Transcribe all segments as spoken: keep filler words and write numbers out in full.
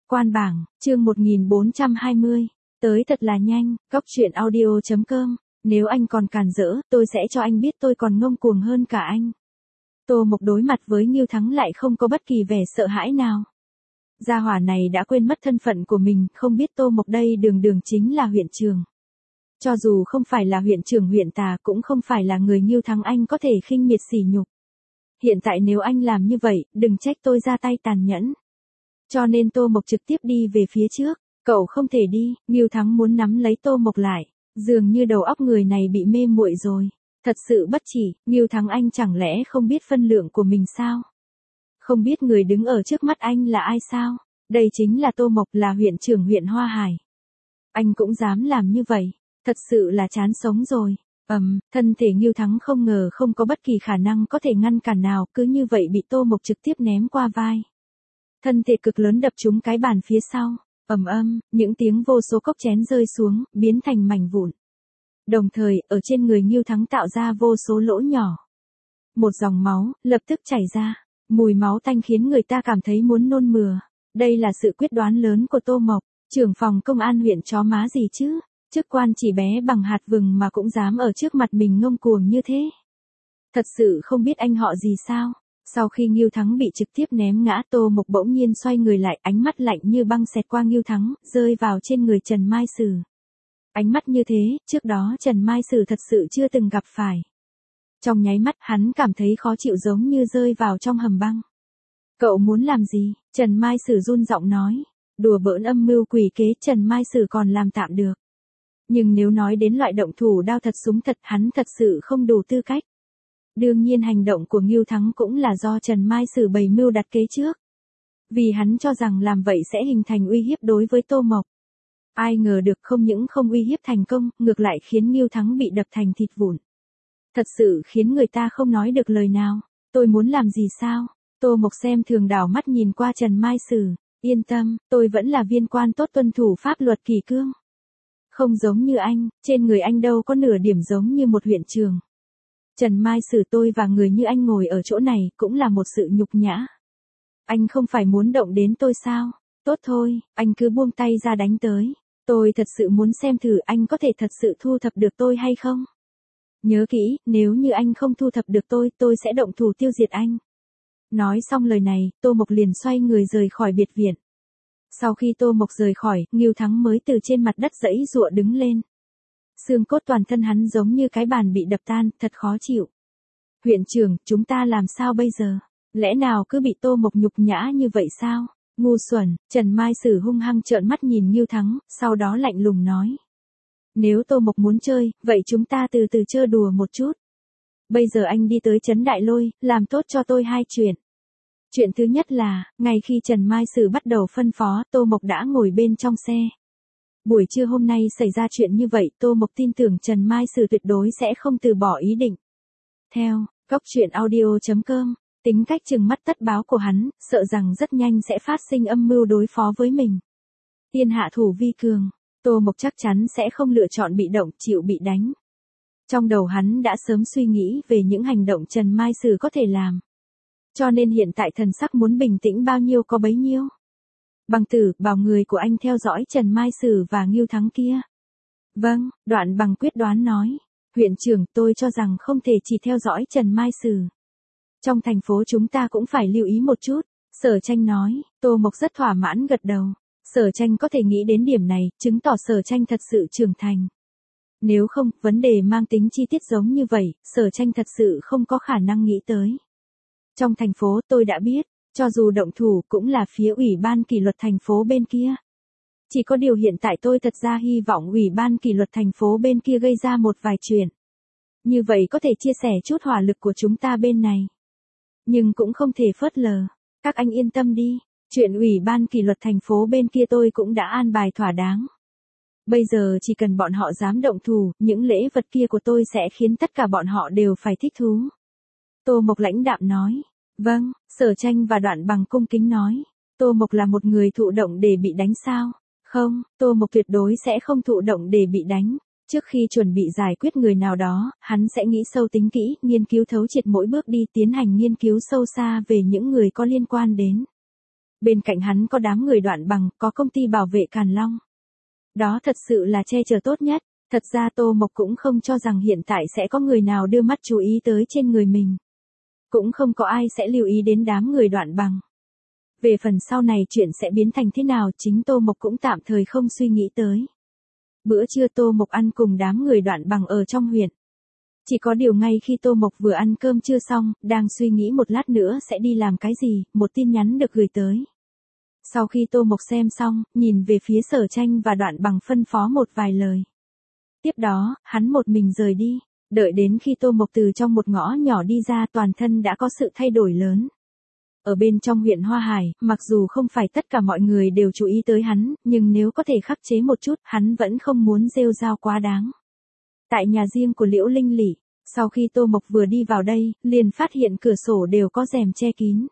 Quan bảng, chương một nghìn bốn trăm hai mươi. Tới thật là nhanh, góc truyện audio chấm com. Nếu anh còn càn rỡ, tôi sẽ cho anh biết tôi còn ngông cuồng hơn cả anh. Tô Mộc đối mặt với Ngưu Thắng lại không có bất kỳ vẻ sợ hãi nào. Gia hỏa này đã quên mất thân phận của mình, không biết Tô Mộc đây đường đường chính là huyện trưởng. Cho dù không phải là huyện trưởng huyện Tà cũng không phải là người Ngưu Thắng anh có thể khinh miệt sỉ nhục. Hiện tại nếu anh làm như vậy, đừng trách tôi ra tay tàn nhẫn. Cho nên Tô Mộc trực tiếp đi về phía trước. Cậu không thể đi, Ngưu Thắng muốn nắm lấy Tô Mộc lại. Dường như đầu óc người này bị mê muội rồi. Thật sự bất chỉ, Ngưu Thắng anh chẳng lẽ không biết phân lượng của mình sao? Không biết người đứng ở trước mắt anh là ai sao? Đây chính là Tô Mộc, là huyện trưởng huyện Hoa Hải. Anh cũng dám làm như vậy, thật sự là chán sống rồi. Ầm, um, thân thể Ngưu Thắng không ngờ không có bất kỳ khả năng có thể ngăn cản nào, cứ như vậy bị Tô Mộc trực tiếp ném qua vai. Thân thể cực lớn đập trúng cái bàn phía sau. Ầm ầm, những tiếng vô số cốc chén rơi xuống, biến thành mảnh vụn. Đồng thời, ở trên người Ngưu Thắng tạo ra vô số lỗ nhỏ. Một dòng máu, lập tức chảy ra. Mùi máu tanh khiến người ta cảm thấy muốn nôn mửa. Đây là sự quyết đoán lớn của Tô Mộc, trưởng phòng công an huyện chó má gì chứ. Chức quan chỉ bé bằng hạt vừng mà cũng dám ở trước mặt mình ngông cuồng như thế. Thật sự không biết anh họ gì sao. Sau khi Ngưu Thắng bị trực tiếp ném ngã, Tô Mộc bỗng nhiên xoay người lại, ánh mắt lạnh như băng xẹt qua Ngưu Thắng, rơi vào trên người Trần Mai Sử. Ánh mắt như thế, trước đó Trần Mai Sử thật sự chưa từng gặp phải. Trong nháy mắt, hắn cảm thấy khó chịu giống như rơi vào trong hầm băng. Cậu muốn làm gì? Trần Mai Sử run giọng nói. Đùa bỡn âm mưu quỷ kế Trần Mai Sử còn làm tạm được. Nhưng nếu nói đến loại động thủ đao thật súng thật, hắn thật sự không đủ tư cách. Đương nhiên hành động của Ngưu Thắng cũng là do Trần Mai Sử bày mưu đặt kế trước. Vì hắn cho rằng làm vậy sẽ hình thành uy hiếp đối với Tô Mộc. Ai ngờ được không những không uy hiếp thành công, ngược lại khiến Ngưu Thắng bị đập thành thịt vụn. Thật sự khiến người ta không nói được lời nào. Tôi muốn làm gì sao? Tô Mộc xem thường đảo mắt nhìn qua Trần Mai Sử. Yên tâm, tôi vẫn là viên quan tốt tuân thủ pháp luật kỷ cương. Không giống như anh, trên người anh đâu có nửa điểm giống như một huyện trưởng. Trần Mai Sử, tôi và người như anh ngồi ở chỗ này cũng là một sự nhục nhã. Anh không phải muốn động đến tôi sao? Tốt thôi, anh cứ buông tay ra đánh tới. Tôi thật sự muốn xem thử anh có thể thật sự thu thập được tôi hay không. Nhớ kỹ, nếu như anh không thu thập được tôi, tôi sẽ động thủ tiêu diệt anh. Nói xong lời này, Tô Mộc liền xoay người rời khỏi biệt viện. Sau khi Tô Mộc rời khỏi, Ngưu Thắng mới từ trên mặt đất giãy giụa đứng lên. Xương cốt toàn thân hắn giống như cái bàn bị đập tan, thật khó chịu. Huyện trưởng, chúng ta làm sao bây giờ? Lẽ nào cứ bị Tô Mộc nhục nhã như vậy sao? Ngu xuẩn. Trần Mai Sử hung hăng trợn mắt nhìn Ngưu Thắng, sau đó lạnh lùng nói. Nếu Tô Mộc muốn chơi, vậy chúng ta từ từ chơi đùa một chút. Bây giờ anh đi tới trấn Đại Lôi, làm tốt cho tôi hai chuyện. Chuyện thứ nhất là, ngay khi Trần Mai Sử bắt đầu phân phó, Tô Mộc đã ngồi bên trong xe. Buổi trưa hôm nay xảy ra chuyện như vậy, Tô Mộc tin tưởng Trần Mai Sử tuyệt đối sẽ không từ bỏ ý định. Theo, góc truyện audio chấm com, tính cách trừng mắt tất báo của hắn, sợ rằng rất nhanh sẽ phát sinh âm mưu đối phó với mình. Thiên hạ thủ vi cường, Tô Mộc chắc chắn sẽ không lựa chọn bị động, chịu bị đánh. Trong đầu hắn đã sớm suy nghĩ về những hành động Trần Mai Sử có thể làm. Cho nên hiện tại thần sắc muốn bình tĩnh bao nhiêu có bấy nhiêu. Bằng Tử, bảo người của anh theo dõi Trần Mai Sử và Ngưu Thắng kia. Vâng, Đoạn Bằng quyết đoán nói. Huyện trưởng, tôi cho rằng không thể chỉ theo dõi Trần Mai Sử. Trong thành phố chúng ta cũng phải lưu ý một chút. Sở Tranh nói. Tô Mộc rất thỏa mãn gật đầu. Sở Tranh có thể nghĩ đến điểm này, chứng tỏ Sở Tranh thật sự trưởng thành. Nếu không, vấn đề mang tính chi tiết giống như vậy, Sở Tranh thật sự không có khả năng nghĩ tới. Trong thành phố tôi đã biết, cho dù động thủ cũng là phía ủy ban kỷ luật thành phố bên kia. Chỉ có điều hiện tại tôi thật ra hy vọng ủy ban kỷ luật thành phố bên kia gây ra một vài chuyện. Như vậy có thể chia sẻ chút hỏa lực của chúng ta bên này. Nhưng cũng không thể phớt lờ. Các anh yên tâm đi, chuyện ủy ban kỷ luật thành phố bên kia tôi cũng đã an bài thỏa đáng. Bây giờ chỉ cần bọn họ dám động thủ, những lễ vật kia của tôi sẽ khiến tất cả bọn họ đều phải thích thú. Tô Mộc lãnh đạm nói. Vâng, Sở Tranh và Đoạn Bằng cung kính nói. Tô Mộc là một người thụ động để bị đánh sao? Không, Tô Mộc tuyệt đối sẽ không thụ động để bị đánh. Trước khi chuẩn bị giải quyết người nào đó, hắn sẽ nghĩ sâu tính kỹ, nghiên cứu thấu triệt mỗi bước đi, tiến hành nghiên cứu sâu xa về những người có liên quan đến. Bên cạnh hắn có đám người Đoạn Bằng, có công ty bảo vệ Càn Long. Đó thật sự là che chở tốt nhất. Thật ra Tô Mộc cũng không cho rằng hiện tại sẽ có người nào đưa mắt chú ý tới trên người mình. Cũng không có ai sẽ lưu ý đến đám người Đoạn Bằng. Về phần sau này chuyện sẽ biến thành thế nào chính Tô Mộc cũng tạm thời không suy nghĩ tới. Bữa trưa Tô Mộc ăn cùng đám người Đoạn Bằng ở trong huyện. Chỉ có điều ngay khi Tô Mộc vừa ăn cơm trưa xong, đang suy nghĩ một lát nữa sẽ đi làm cái gì, một tin nhắn được gửi tới. Sau khi Tô Mộc xem xong, nhìn về phía Sở Tranh và Đoạn Bằng phân phó một vài lời. Tiếp đó, hắn một mình rời đi, đợi đến khi Tô Mộc từ trong một ngõ nhỏ đi ra toàn thân đã có sự thay đổi lớn. Ở bên trong huyện Hoa Hải, mặc dù không phải tất cả mọi người đều chú ý tới hắn, nhưng nếu có thể khắc chế một chút, hắn vẫn không muốn rêu rao quá đáng. Tại nhà riêng của Liễu Linh Lị, sau khi Tô Mộc vừa đi vào đây, liền phát hiện cửa sổ đều có rèm che kín.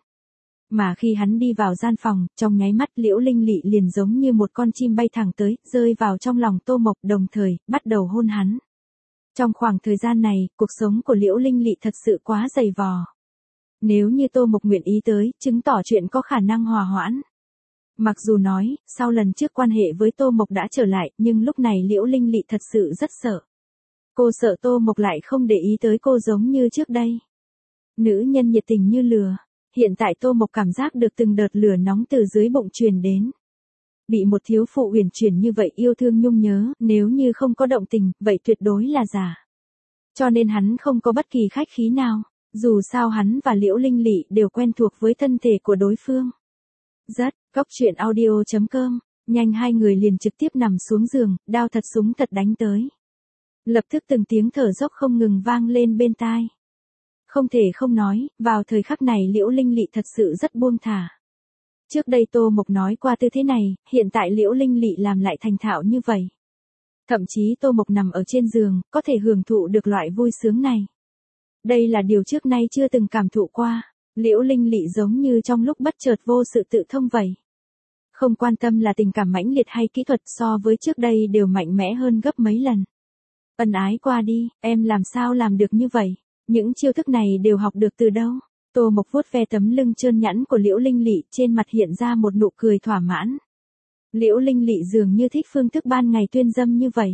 Mà khi hắn đi vào gian phòng, trong nháy mắt Liễu Linh Lị liền giống như một con chim bay thẳng tới, rơi vào trong lòng Tô Mộc đồng thời, bắt đầu hôn hắn. Trong khoảng thời gian này, cuộc sống của Liễu Linh Lị thật sự quá dày vò. Nếu như Tô Mộc nguyện ý tới, chứng tỏ chuyện có khả năng hòa hoãn. Mặc dù nói, sau lần trước quan hệ với Tô Mộc đã trở lại, nhưng lúc này Liễu Linh Lị thật sự rất sợ. Cô sợ Tô Mộc lại không để ý tới cô giống như trước đây. Nữ nhân nhiệt tình như lửa. Hiện tại Tô Mộc cảm giác được từng đợt lửa nóng từ dưới bụng truyền đến. Bị một thiếu phụ uyển chuyển như vậy yêu thương nhung nhớ, nếu như không có động tình, vậy tuyệt đối là giả. Cho nên hắn không có bất kỳ khách khí nào. Dù sao hắn và Liễu Linh Lị đều quen thuộc với thân thể của đối phương. Rất, Cóc Truyện Audio chấm com, nhanh hai người liền trực tiếp nằm xuống giường, đao thật súng thật đánh tới. Lập tức từng tiếng thở dốc không ngừng vang lên bên tai. Không thể không nói, vào thời khắc này Liễu Linh Lị thật sự rất buông thả. Trước đây Tô Mộc nói qua tư thế này, hiện tại Liễu Linh Lị làm lại thành thạo như vậy. Thậm chí Tô Mộc nằm ở trên giường, có thể hưởng thụ được loại vui sướng này. Đây là điều trước nay chưa từng cảm thụ qua, Liễu Linh Lị giống như trong lúc bất chợt vô sự tự thông vậy. Không quan tâm là tình cảm mãnh liệt hay kỹ thuật so với trước đây đều mạnh mẽ hơn gấp mấy lần. Ân ái qua đi, em làm sao làm được như vậy? Những chiêu thức này đều học được từ đâu? Tô Mộc vuốt ve tấm lưng trơn nhẵn của Liễu Linh Lị, trên mặt hiện ra một nụ cười thỏa mãn. Liễu Linh Lị dường như thích phương thức ban ngày tuyên dâm như vậy.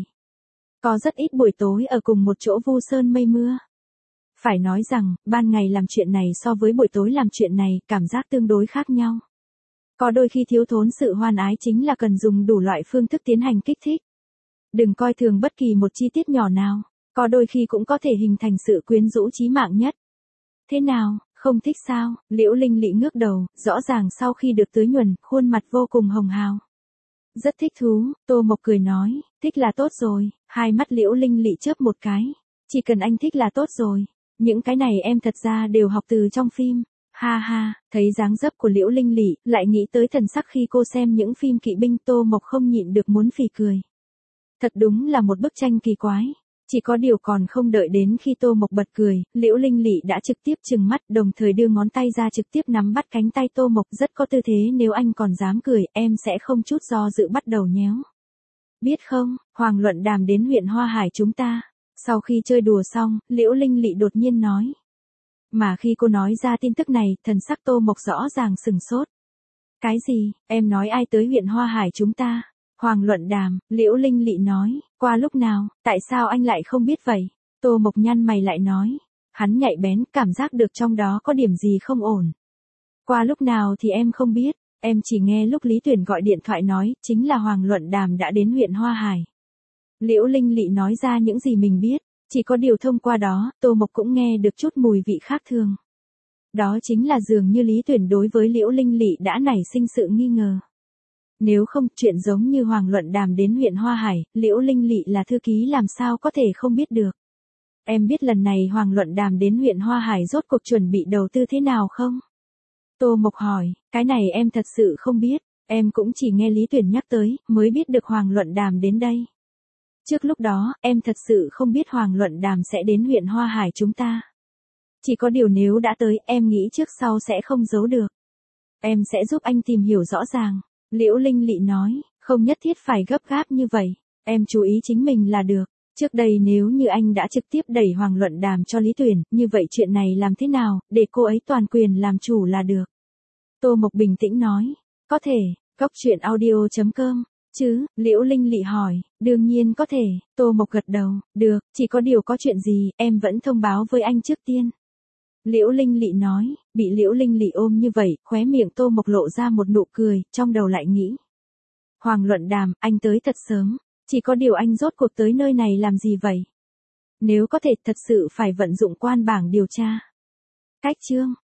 Có rất ít buổi tối ở cùng một chỗ vu sơn mây mưa. Phải nói rằng, ban ngày làm chuyện này so với buổi tối làm chuyện này, cảm giác tương đối khác nhau. Có đôi khi thiếu thốn sự hoan ái chính là cần dùng đủ loại phương thức tiến hành kích thích. Đừng coi thường bất kỳ một chi tiết nhỏ nào, có đôi khi cũng có thể hình thành sự quyến rũ chí mạng nhất. Thế nào, không thích sao? Liễu Linh Lị ngước đầu, rõ ràng sau khi được tưới nhuần, khuôn mặt vô cùng hồng hào. Rất thích thú, Tô Mộc cười nói, thích là tốt rồi, hai mắt Liễu Linh Lị chớp một cái. Chỉ cần anh thích là tốt rồi, những cái này em thật ra đều học từ trong phim. Ha ha, thấy dáng dấp của Liễu Linh Lị, lại nghĩ tới thần sắc khi cô xem những phim kỵ binh, Tô Mộc không nhịn được muốn phì cười. Thật đúng là một bức tranh kỳ quái. Chỉ có điều còn không đợi đến khi Tô Mộc bật cười, Liễu Linh Lị đã trực tiếp trừng mắt, đồng thời đưa ngón tay ra trực tiếp nắm bắt cánh tay Tô Mộc, rất có tư thế, nếu anh còn dám cười, em sẽ không chút do dự bắt đầu nhéo. Biết không, Hoàng Luận Đàm đến huyện Hoa Hải chúng ta. Sau khi chơi đùa xong, Liễu Linh Lị đột nhiên nói. Mà khi cô nói ra tin tức này, thần sắc Tô Mộc rõ ràng sừng sốt. Cái gì, em nói ai tới huyện Hoa Hải chúng ta? Hoàng Luận Đàm, Liễu Linh Lị nói, qua lúc nào, tại sao anh lại không biết vậy? Tô Mộc nhăn mày lại nói, hắn nhạy bén, cảm giác được trong đó có điểm gì không ổn. Qua lúc nào thì em không biết, em chỉ nghe lúc Lý Tuyển gọi điện thoại nói, chính là Hoàng Luận Đàm đã đến huyện Hoa Hải. Liễu Linh Lị nói ra những gì mình biết, chỉ có điều thông qua đó, Tô Mộc cũng nghe được chút mùi vị khác thường. Đó chính là dường như Lý Tuyển đối với Liễu Linh Lị đã nảy sinh sự nghi ngờ. Nếu không, chuyện giống như Hoàng Luận Đàm đến huyện Hoa Hải, Liễu Linh Lị là thư ký làm sao có thể không biết được. Em biết lần này Hoàng Luận Đàm đến huyện Hoa Hải rốt cuộc chuẩn bị đầu tư thế nào không? Tô Mộc hỏi, cái này em thật sự không biết, em cũng chỉ nghe Lý Tuyển nhắc tới, mới biết được Hoàng Luận Đàm đến đây. Trước lúc đó, em thật sự không biết Hoàng Luận Đàm sẽ đến huyện Hoa Hải chúng ta. Chỉ có điều nếu đã tới, em nghĩ trước sau sẽ không giấu được. Em sẽ giúp anh tìm hiểu rõ ràng. Liễu Linh Lị nói, không nhất thiết phải gấp gáp như vậy, em chú ý chính mình là được. Trước đây nếu như anh đã trực tiếp đẩy Hoàng Luận Đàm cho Lý Tuyển, như vậy chuyện này làm thế nào, để cô ấy toàn quyền làm chủ là được. Tô Mộc bình tĩnh nói, Có thể, Cốc truyện audio chấm com. Chứ, Liễu Linh Lị hỏi, đương nhiên có thể, Tô Mộc gật đầu, được, chỉ có điều có chuyện gì, em vẫn thông báo với anh trước tiên. Liễu Linh Lị nói, bị Liễu Linh Lị ôm như vậy, khóe miệng Tô Mộc lộ ra một nụ cười, trong đầu lại nghĩ. Hoàng Luận Đàm, anh tới thật sớm, chỉ có điều anh rốt cuộc tới nơi này làm gì vậy? Nếu có thể thật sự phải vận dụng quan bảng điều tra. Cách chương.